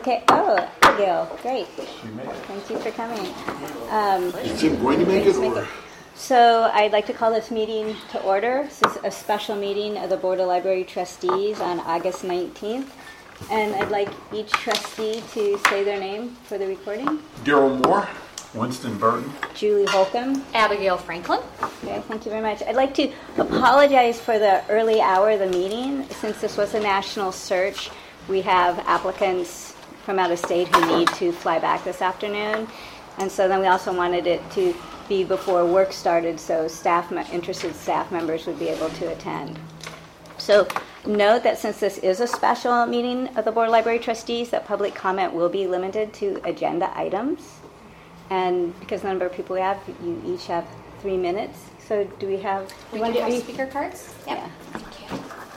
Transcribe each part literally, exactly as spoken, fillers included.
Okay. Oh, Abigail, great. Thank you for coming. Um, Is Jim going to make it? make Or? it. So I'd like to call this meeting to order. This is a special meeting of the Board of Library Trustees on August nineteenth. And I'd like each trustee to say their name for the recording. Daryl Moore. Winston Burton. Julie Holcomb. Abigail Franklin. Okay, thank you very much. I'd like to apologize for the early hour of the meeting. Since this was a national search, we have applicants from out of state who need to fly back this afternoon. And so then we also wanted it to be before work started so staff, interested staff members would be able to attend. So note that since this is a special meeting of the Board of Library Trustees, that public comment will be limited to agenda items. And because the number of people we have, you each have three minutes. So do we have... We do do have you, speaker cards? Yep. Yeah. Thank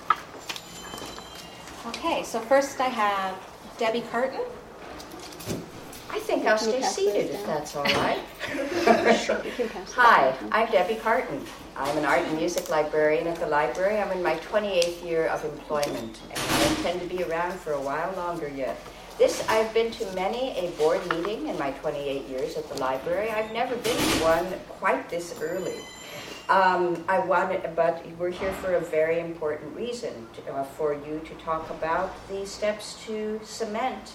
you. Okay, so first I have Debbie Carton. I think I'll stay seated if that's all right. You can pass Hi, that. I'm Debbie Carton. I'm an art and music librarian at the library. I'm in my twenty-eighth year of employment, and I intend to be around for a while longer yet. This, I've been to many a board meeting in my twenty-eight years at the library. I've never been to one quite this early. Um, I wanted, but we're here for a very important reason, to, uh, for you to talk about the steps to cement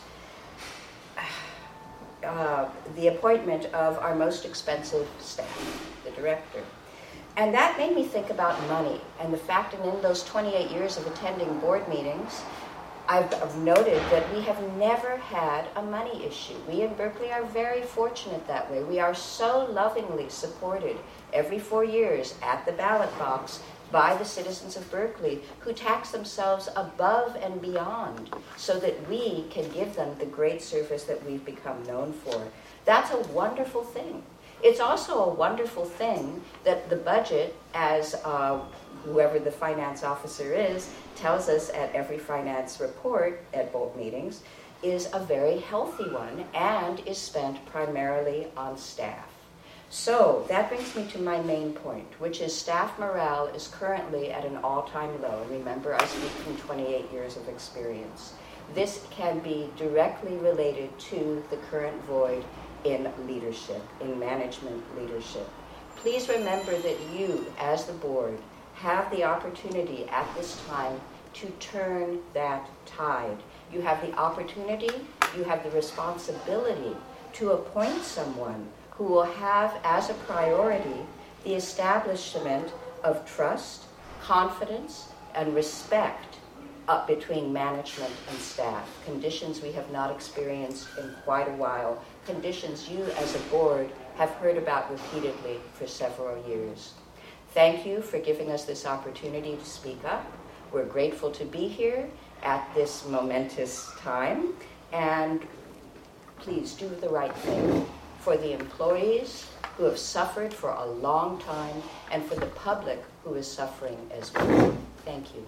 uh, the appointment of our most expensive staff, the director. And that made me think about money and the fact that in those twenty-eight years of attending board meetings, I've, I've noted that we have never had a money issue. We in Berkeley are very fortunate that way. We are so lovingly supported every four years at the ballot box by the citizens of Berkeley who tax themselves above and beyond so that we can give them the great service that we've become known for. That's a wonderful thing. It's also a wonderful thing that the budget, as uh, whoever the finance officer is, tells us at every finance report at both meetings, is a very healthy one and is spent primarily on staff. So that brings me to my main point, which is staff morale is currently at an all-time low. And remember, I speak from twenty-eight years of experience. This can be directly related to the current void in leadership, in management leadership. Please remember that you, as the board, have the opportunity at this time to turn that tide. You have the opportunity, you have the responsibility to appoint someone who will have as a priority the establishment of trust, confidence, and respect up between management and staff, conditions we have not experienced in quite a while, conditions you as a board have heard about repeatedly for several years. Thank you for giving us this opportunity to speak up. We're grateful to be here at this momentous time, and please do the right thing for the employees who have suffered for a long time and for the public who is suffering as well. Thank you.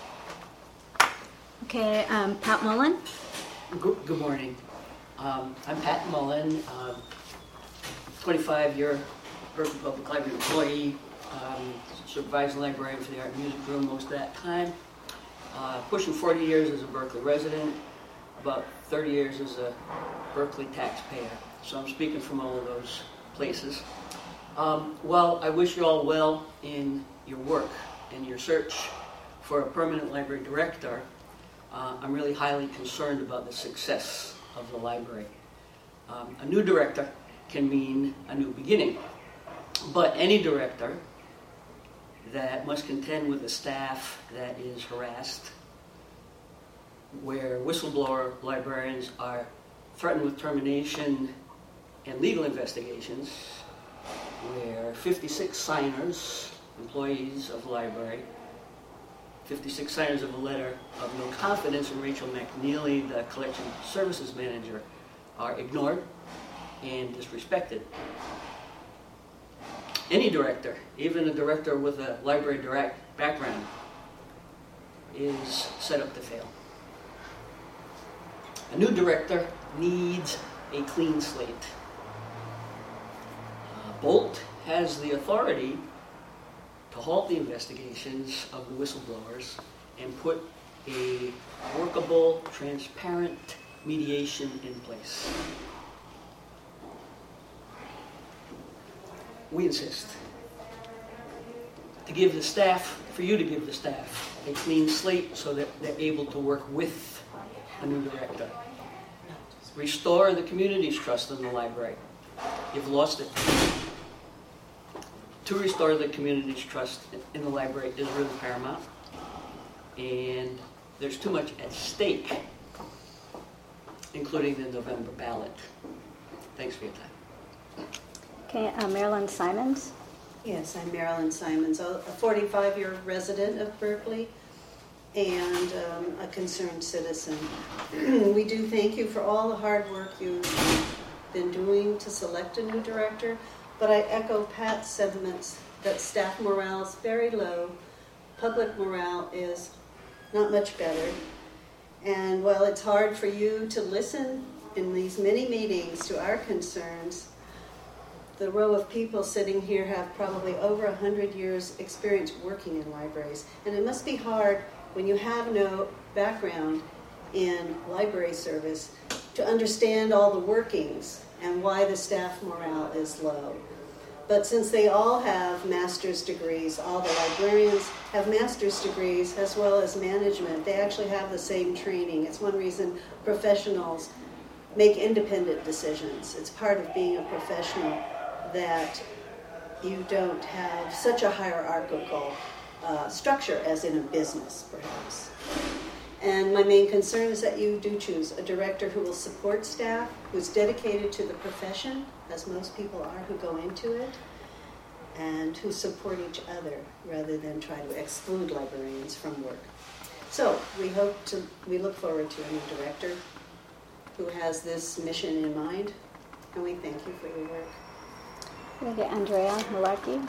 Okay, um, Pat Mullen. Good, good morning. Um, I'm Pat Mullen, um, twenty-five-year Berkeley Public Library employee, um, supervising librarian for the Art and Music Room most of that time. Uh, pushing forty years as a Berkeley resident, about thirty years as a Berkeley taxpayer. So I'm speaking from all of those places. Um, well, I wish you all well in your work and your search for a permanent library director. Uh, I'm really highly concerned about the success of the library. Um, a new director can mean a new beginning, but any director that must contend with a staff that is harassed, where whistleblower librarians are threatened with termination and legal investigations, where fifty-six signers, employees of the library, fifty-six signers of a letter of no confidence in Rachel McNeely, the collection services manager, are ignored and disrespected. Any director, even a director with a library direct background, is set up to fail. A new director needs a clean slate. Uh, Bolt has the authority to halt the investigations of the whistleblowers and put a workable, transparent mediation in place. We insist to give the staff, for you to give the staff, a clean slate so that they're able to work with a new director. Restore the community's trust in the library. You've lost it. To restore the community's trust in the library is really paramount. And there's too much at stake, including the November ballot. Thanks for your time. Okay, uh, Marilyn Simons. Yes, I'm Marilyn Simons, a forty-five-year resident of Berkeley and um, a concerned citizen. We do thank you for all the hard work you've been doing to select a new director, but I echo Pat's sentiments that staff morale is very low, public morale is not much better, and while it's hard for you to listen in these many meetings to our concerns, the row of people sitting here have probably over one hundred years experience working in libraries. And it must be hard when you have no background in library service to understand all the workings and why the staff morale is low. But since they all have master's degrees, all the librarians have master's degrees as well as management. They actually have the same training. It's one reason professionals make independent decisions. It's part of being a professional that you don't have such a hierarchical uh, structure as in a business, perhaps. And my main concern is that you do choose a director who will support staff, who's dedicated to the profession, as most people are who go into it, and who support each other rather than try to exclude librarians from work. So we hope to, we look forward to a new director who has this mission in mind, and we thank you for your work. Okay, Andrea Malarkey.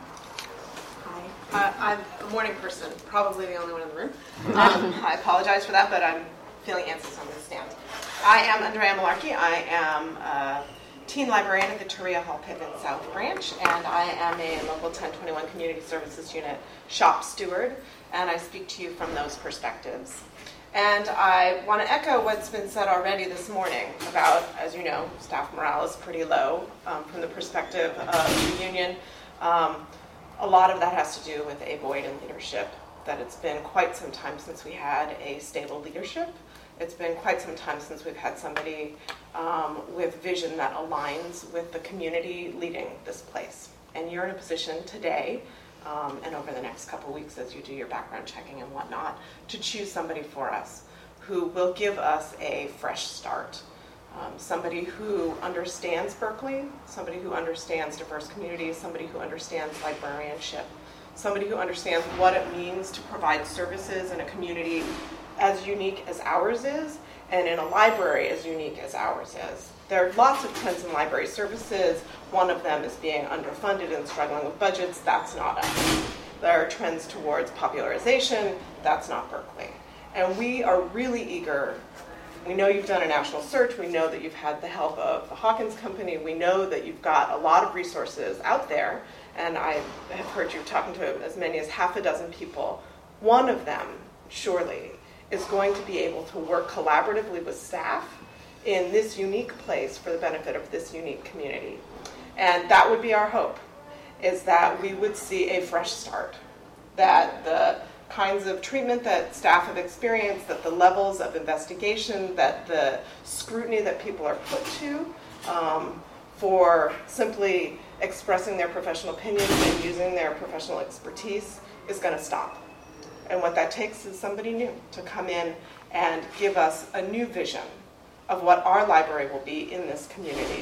Hi. Uh, I'm a morning person, probably the only one in the room. Um, I apologize for that, but I'm feeling antsy, so I'm going to stand. I am Andrea Malarkey. I am a teen librarian at the Turia Hall Pittman South Branch, and I am a local ten twenty-one Community Services Unit shop steward, and I speak to you from those perspectives. And I want to echo what's been said already this morning about, as you know, staff morale is pretty low um, from the perspective of the union. Um, a lot of that has to do with a void in leadership, that it's been quite some time since we had a stable leadership. It's been quite some time since we've had somebody um, with vision that aligns with the community leading this place. And you're in a position today, Um, and over the next couple weeks as you do your background checking and whatnot, to choose somebody for us who will give us a fresh start. Um, somebody who understands Berkeley, somebody who understands diverse communities, somebody who understands librarianship, somebody who understands what it means to provide services in a community as unique as ours is, and in a library as unique as ours is. There are lots of trends in library services. One of them is being underfunded and struggling with budgets. That's not us. There are trends towards popularization. That's not Berkeley. And we are really eager. We know you've done a national search. We know that you've had the help of the Hawkins Company. We know that you've got a lot of resources out there. And I have heard you talking to as many as half a dozen people. One of them, surely, is going to be able to work collaboratively with staff in this unique place for the benefit of this unique community. And that would be our hope, is that we would see a fresh start, that the kinds of treatment that staff have experienced, that the levels of investigation, that the scrutiny that people are put to um, for simply expressing their professional opinions and using their professional expertise is going to stop. And what that takes is somebody new to come in and give us a new vision of what our library will be in this community.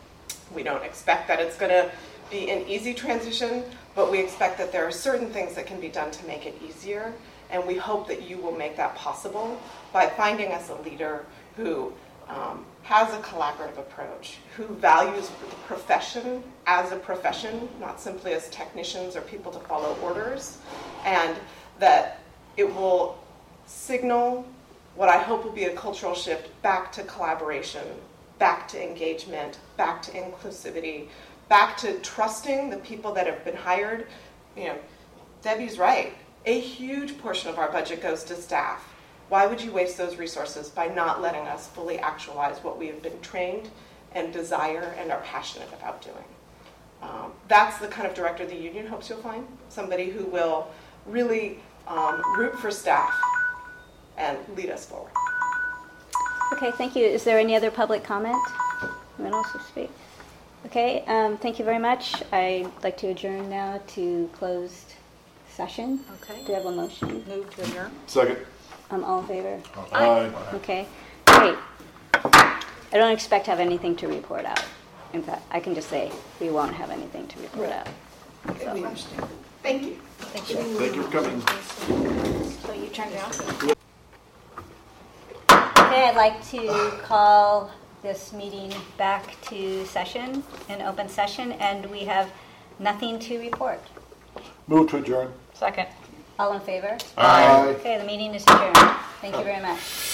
We don't expect that it's going to be an easy transition, but we expect that there are certain things that can be done to make it easier, and we hope that you will make that possible by finding us a leader who um, has a collaborative approach, who values the profession as a profession, not simply as technicians or people to follow orders, and that it will signal what I hope will be a cultural shift back to collaboration, back to engagement, back to inclusivity, back to trusting the people that have been hired. You know, Debbie's right. A huge portion of our budget goes to staff. Why would you waste those resources by not letting us fully actualize what we have been trained and desire and are passionate about doing? Um, that's the kind of director the union hopes you'll find, somebody who will really um, root for staff and lead us forward. Okay, thank you. Is there any other public comment? Anyone else to speak? Okay, um, thank you very much. I'd like to adjourn now to closed session. Okay. Do you have a motion? Move to adjourn. Second. Um, all in favor? Aye. Okay, great. I don't expect to have anything to report out. In fact, I can just say we won't have anything to report out. We understand. Thank you. Thank you. Thank you for coming. So you turned it off? Okay, I'd like to call this meeting back to session, an open session, and we have nothing to report. Move to adjourn. Second. All in favor? Aye. Okay, the meeting is adjourned. Thank you very much.